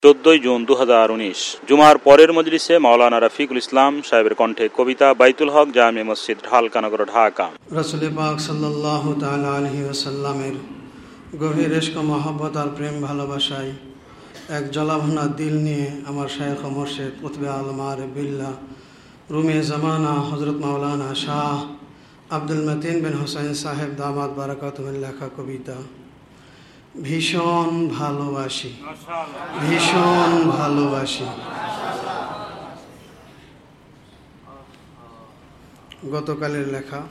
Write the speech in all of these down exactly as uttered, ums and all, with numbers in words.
চোদ্দই জুন দু হাজার উনিশ জুমার পরের মজলিসে মাওলানা রফিকুল ইসলাম সাহেবের কণ্ঠে কবিতা বাইতুল হক জামে মসজিদ ঢালকানগর, ঢাকা। রাসূল পাক সাল্লাল্লাহু তাআলা আলাইহি ওয়াসাল্লামের গভীর ইশক ও মহব্বত আর প্রেম ভালোবাসায় এক জলাভনা দিল নিয়ে আমার শায়খ ও মুর্শিদ কুতবে আলম আরিফ বিল্লাহ রুমে জামানা হযরত মাওলানা শাহ আব্দুল মতিন বিন হুসাইন সাহেব দামাত বারাকাতুহুর লেখা কবিতা ভীষণ ভালোবাসি, ভীষণ ভালোবাসি। গতকালের লেখা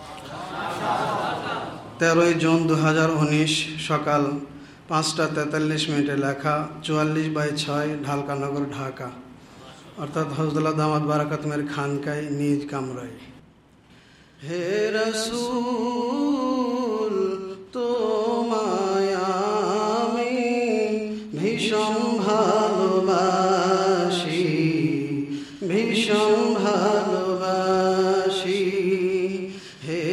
তেরোই জুন দু হাজার উনিশ সকাল পাঁচটা তেতাল্লিশ মিনিটে লেখা, চুয়াল্লিশ বাই ছয় ঢালকানগর, ঢাকা, অর্থাৎ হযরতুল্লাহ দামাত বারাকাতুহুর খানকায় নিজ কামরায়। হে রাসূল তোমায় আমি ভীষণ ভালোবাসি, ভীষণ ভালোবাসি। হে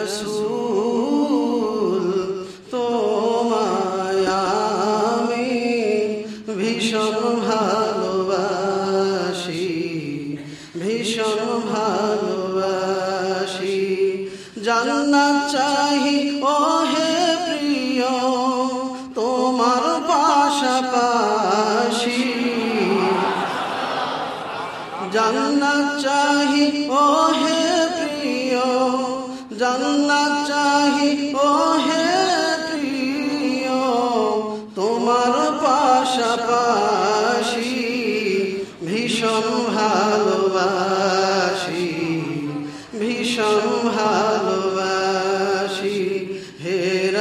রাসূল তোমায় আমি ভীষণ ভালোবাসি, ভীষণ ভালোবাসি। জান্নাত চাহি ও হে প্রিয় তোমার পাশাপাশি, জান্নাত চাহি ও হে প্রিয়, জান্নাত চাহি ও হে প্রিয় তোমার পাশাপাশি, ভীষণ ভালোবাসি, ভীষণ ভালোবাসি। হে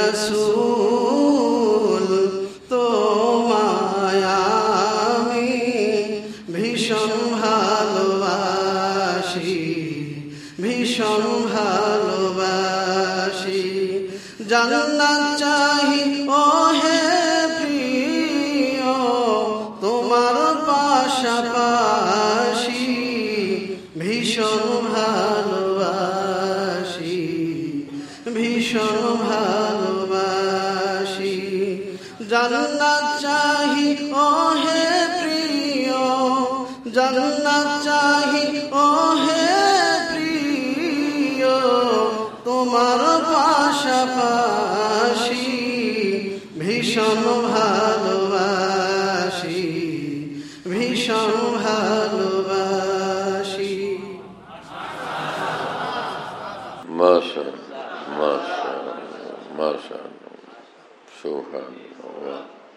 রাসূল তোমায় আমি ভীষণ ভালোবাসি, ভীষণ ভালোবাসি। জান্নাত চাহি ও হে প্রিয় তোমার পাশাপাশি, ভীষণ ভালোবাসি, ভীষণ ভালোবাসি। জান্নাত চাহি ও হে প্রিয়, জান্নাত চাহি ও হে প্রিয় তোমার পাশাপাশি, ভীষণ ভালোবাসি, ভীষণ ভালোবাসি। মাশাআল্লাহ, মাশাআল্লাহ, মাশাআল্লাহ, সুবহানাল্লাহ।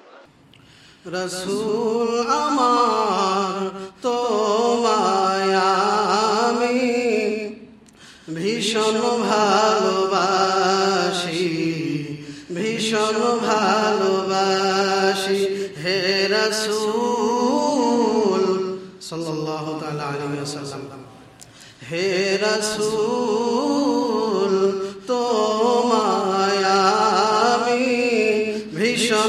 রাসূল আমার তোমায় আমি ভীষণ ভালোবাসি, ভীষণ ভালোবাসি। হে রাসূল সাল্লাল্লাহু তাআলা আলাইহি ওয়াসাল্লাম, হে রাসূল তোমায় আমি ভীষণ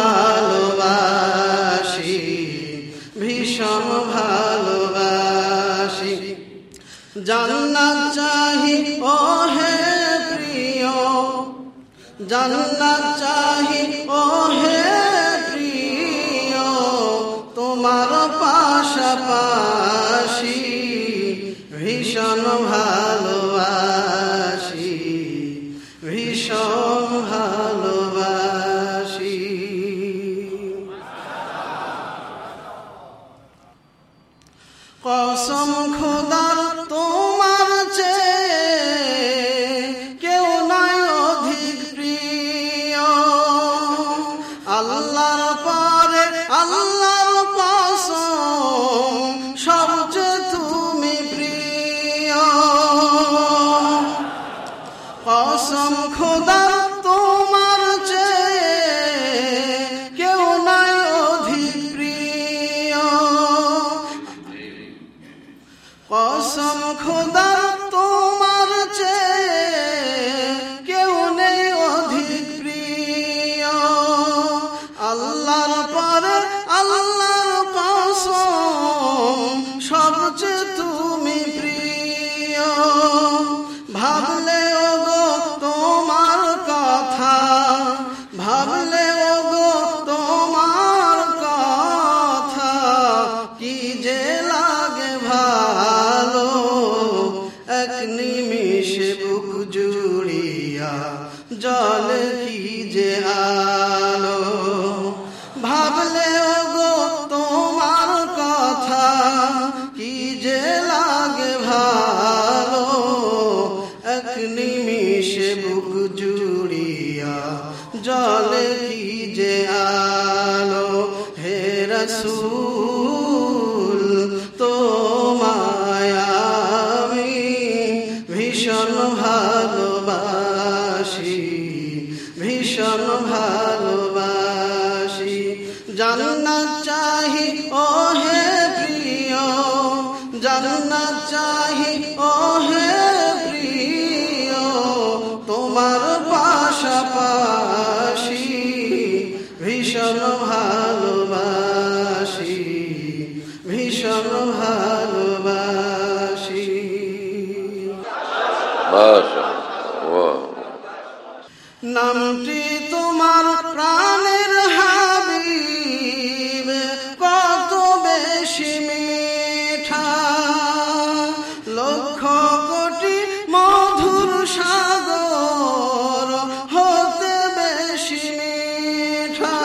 ভালোবাসি, ভীষণ ভালোবাসি। জান্নাত চাহি ও হে প্রিয়, জান্নাত চাহি ও হে প্রিয় তোমার পাশাপাশি, ভীষণ ভালোবাসি, ভীষণ ভালোবাসি। কসম খোদার তোমার চেয়ে কেউ নাই অধিক প্রিয়, আল্লাহর পরে আল্লাহর কসম সবচেয়ে তুমি প্রিয়। কসম খোদার তোমার চেয়ে কেউ নাই অধিক প্রিয়, কসম রাসূল তোমায় আমি ভীষণ ভালোবাসি, ভীষণ ভালোবাসি। জান্নাত চাহি ও হে প্রিয়, জান্নাত চাহি ও হে প্রিয়, তোমার পাশাপাশি ভীষণ ভালোবাসি, ভীষণ ভালোবাসি। নামটি তোমার প্রাণের হাবিব কত বেশি মিঠা, লক্ষ কোটি মধুর সাগর হতে বেশি মিঠা।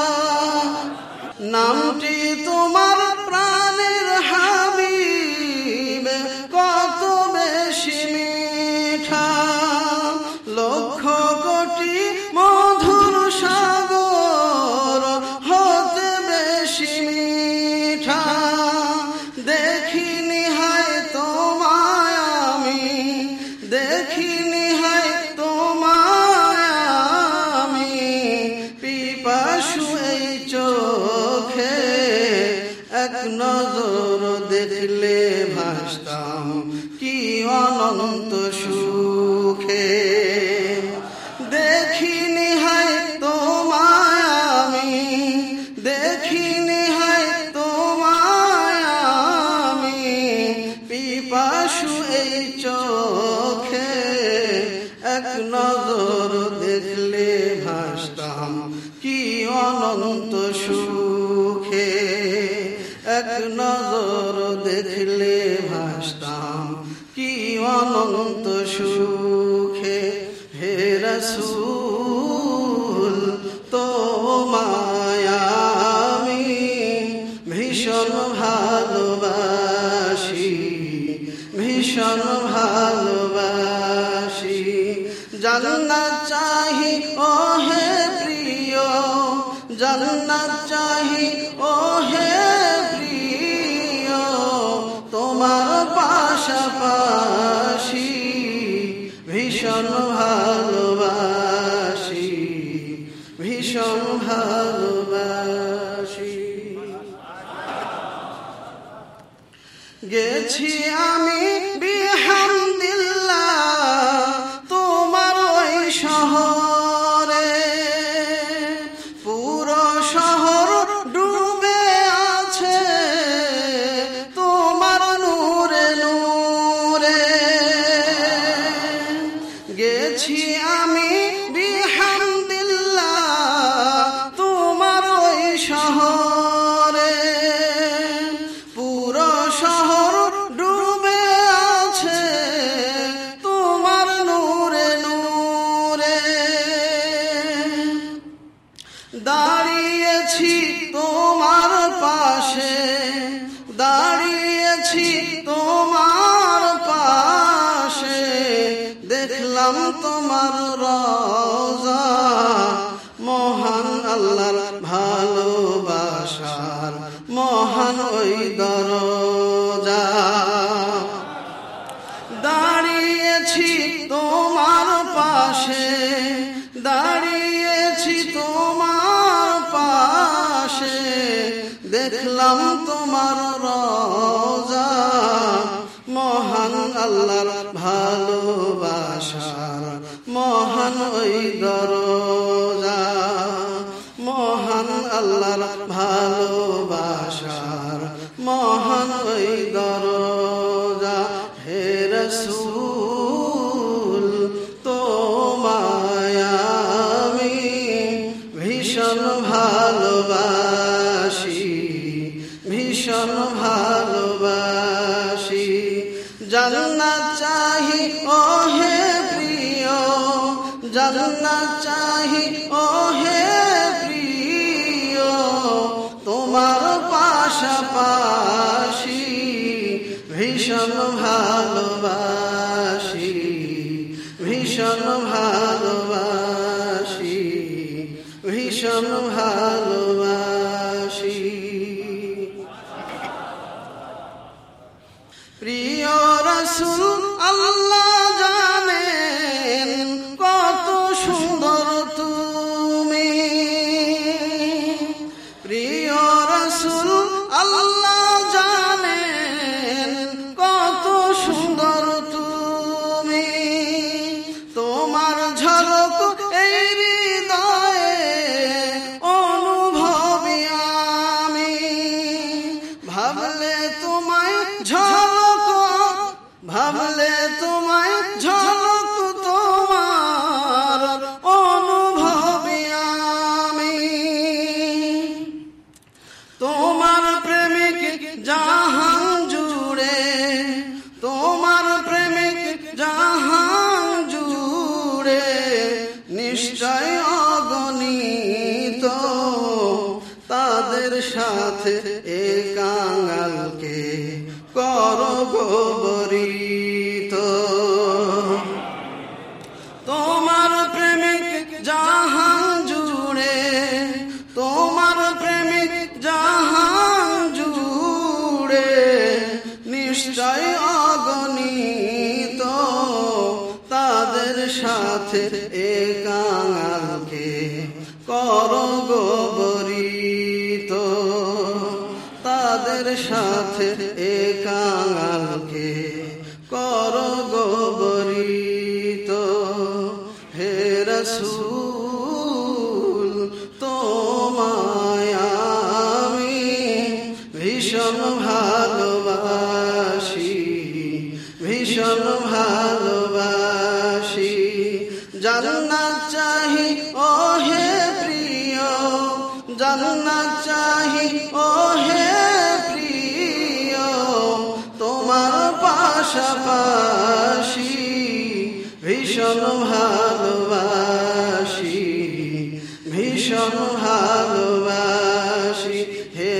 নামটি তোমার প্রাণের হাবিব কত বেশি মিঠা, লক্ষ কোটি মধুর সাগর হতে বেশি মিঠা। দেখিনি হায় তোমায় আমি, দেখিনি হায় তোমায় আমি, পিপাসু এই চোখে এক নজর দেখলে ভাসতাম কি অনন্ত সুখে। দেখিনি হায় তোমায় আমি, দেখিনি হায় তোমায় আমি, পিপাসু এই চোখে এক নজর দেখলে ভাসতাম কি অনন্ত সুখে। এক নজর দেখলে ভাসতাম কি অনন্ত সুখে। হে রাসূল তোমায় আমি ভীষণ ভালোবাসি, ভীষণ ভালোবাসি। জান্নাত চাহি ও হে প্রিয়, জান্নাত চাহি ও হে প্রিয়, তোমার পাশাপাশি ভীষণ ভালোবাসি, ভীষণ ভালোবাসি। গেছি আমি বিহামদিল্লাহ তোমার ওই শহরে, পুরো শহর ডুবে আছে তোমার নূরে নূরে। গেছি আমি বিহামদিল্লাহ তোমার ওই শহরে, পুরো শহর ডুবে আছে তোমার নূরে নূরে। দাঁড়িয়েছি তোমার পাশে, দাঁড়িয়েছি তোমার পাশে, দেখলাম তোমার রওজা, মহান আল্লাহর ভালোবাসার মহান ওই দরজা। দাঁড়িয়েছি তোমার পাশে, দাঁড়িয়েছি তোমার পাশে, দেখলাম তোমার রওজা, মহান আল্লাহর ভালোবাসার মহান ওই দরজা, মহান আল্লাহর ভালোবাসার মহান ওই দরজা। হে রাসূল তোমায় আমি ভীষণ ভালোবাসি, ভীষণ ভালোবাসি। জান্নাত চাহি ও হে প্রিয়, জান্নাত চাহি ও হে প্রিয়, তোমার পাশাপাশি ভীষণ ভালোবাসি, ভীষণ ভালোবাসি, ভীষণ ভালোবাসি। রাসূল আল্লাহ জানেন কত সুন্দর তুমি, প্রিয় রাসূল আল্লাহ জানেন কত সুন্দর তুমি, তোমার ঝলক এই হৃদয়ে অনুভবী আমি, ভাবলে তোমায় ঝলক ভাবলে তোমায় ঝলক তোমার অনুভবী আমি, তোমার প্রেমিক জাহান জুড়ে তোমার প্রেমিক জাহান জুড়ে নিশ্চয় অগণিত, তাদের সাথে এ কাঙালকে করো গবরিত। তোমার প্রেমিক জাহান জুড়ে তোমার প্রেমিক জাহান জুড়ে নিশ্চয় অগণিত, তাদের সাথে এ কাঙালকে করো গবরিত, তাদের সাথে এ কাঙালকে করো গবরিত। হে রাসূল তোমায় আমি ভীষণ ভালোবাসি, ভীষণ ভালোবাসি, জান্নাত চাহি ও হে প্রিয়, জান্নাত চাহি ও হে প্রিয়, তোমার পাশাপাশি ভীষণ ভালোবাসি, ভীষণ ভালোবাসি। হে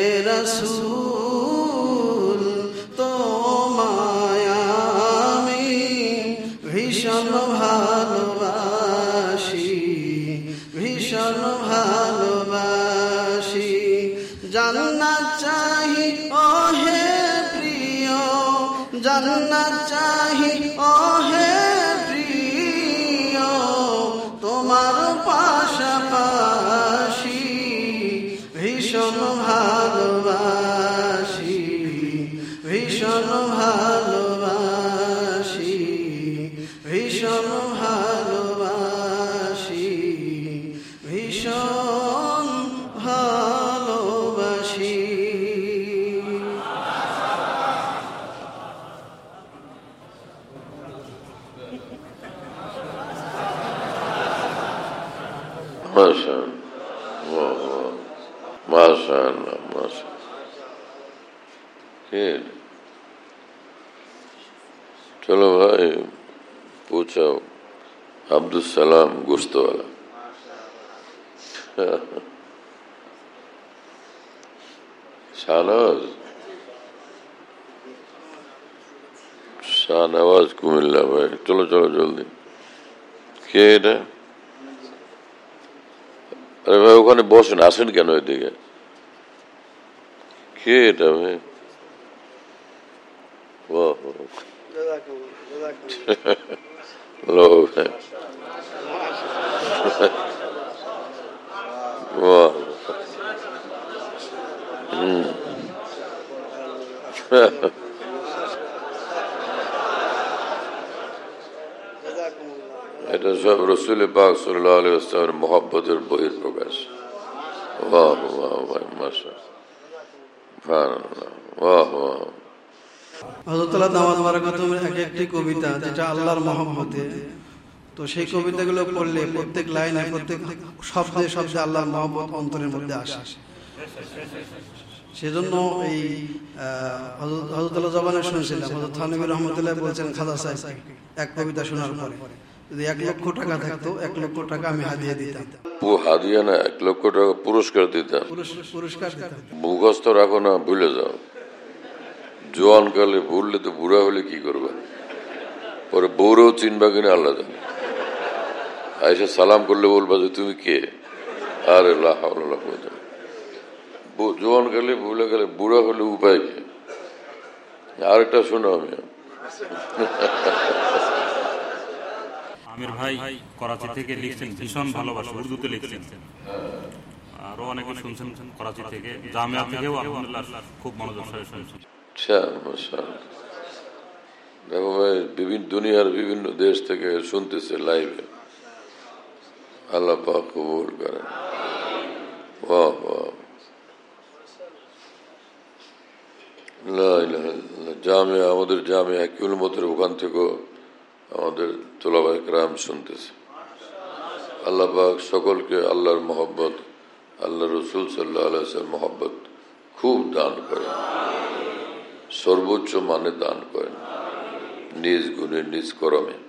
রাসূল তোমায় আমি ভীষণ ভালোবাসি, ভীষণ ভালোবাসি, জান্নাত চাহি ও হে প্রিয়, জান্নাত চাহি ও হে প্রিয়, তোমার পাশাপাশি ভীষণ ভালোবাসি, ভীষণ ভালোবাসি, ভীষণ ভালোবাসি, ভীষণ ভালোবাসি। माशाअल्लाह, माशाअल्लाह, माशाअल्लाह। चलो भाई पूछो, अब्दुल सलाम गोश्त वाला। शाहनवाज शाहनवाज कुमिल्ला भाई, चलो चलो जल्दी। কে এটা? আরে ভাই ওখানে বসেন, আসেন কেন এদিকে? কে এটা ভাই? হ্যালো ভাই, হম এটা সব রসুল পাক সাল্লাল্লাহু আলাইহি ওয়াসাল্লামের মহব্বতের বহিঃপ্রকাশ। বাহ বাহ ভাই, মাশাআল্লাহ, বাহ বাহ। হযরত আল্লাহ দামাত বারাকাতুহুর এক একটি কবিতা যেটা আল্লাহর মহব্বতে, তো সেই কবিতাগুলো পড়লে প্রত্যেক লাইনে প্রত্যেক শব্দে শব্দে আল্লাহর মহব্বত অন্তরের মধ্যে আসে। সেজন্য এই হযরত আল্লাহ জবানে শুনছিলাম, হযরত থানভী রহমাতুল্লাহ বলছেন খাজা সাহেব এক কবিতা শোনার পরে যদি এক লক্ষ টাকা থাকতো এক লক্ষ টাকা আমি হাদিয়া দিতাম। হাদিয়া না, এক লক্ষ টাকা পুরস্কার দিতাম। পুরস্কার দিতাম। মুখস্থ রাখো না, ভুলে যাও। জোয়ান কালে ভুললে তো বুড়া হলে কি করবে, পরে বউরেও চিনবা কিনা আল্লাহ জানে। আইসা সালাম করলে বলবা যে তুমি কে, আরে লা হাওলা ওয়ালা কুওয়াতা। জোয়ান কালে ভুলে গেলে বুড়া হলে উপায় কি? আরেকটা শোনো, আমি আমির ভাই করাচি থেকে লিখছেন, ভীষণ ভালোবাসা, উর্দুতে লিখছেন। আরো অনেকে শুনছেন করাচি থেকে, জামিয়া থেকেও আলহামদুলিল্লাহ খুব মনোযোগ সহকারে শুনছেন। দেখো ভাই, বিভিন্ন দুনিয়ার বিভিন্ন দেশ থেকে শুনতেছে লাইভে। আল্লাহ পাক কবুল করেন। বাহ বাহ, জামিয়া, আমাদের জামিয়া কিলোমিটার ওখান থেকেও আমাদের তোলাবাই کرام শুনতেছে। আল্লাহ পাক সকলকে আল্লাহর মহব্বত, আল্লাহ রসুল সাল্লাল্লাহু আলাইহি ওয়াসাল্লাম মহব্বত খুব দান করেন, সর্বোচ্চ মানে দান করেন, নিজ গুণে নিজ করমে।